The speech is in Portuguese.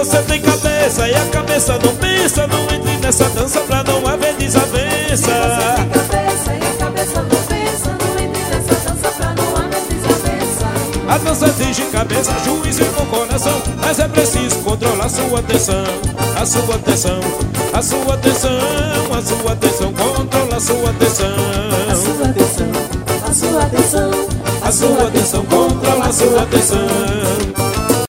você tem cabeça e a cabeça não pensa, não entre nessa dança pra não haver desavença. Você tem cabeça e a cabeça não pensa, não entre nessa dança pra não haver desavença. A dança exige cabeça, juízo e bom coração, mas é preciso controlar sua atenção. A sua atenção, a sua atenção, a sua atenção, controla a sua atenção. A sua atenção, a sua atenção, A sua atenção, controla a sua atenção.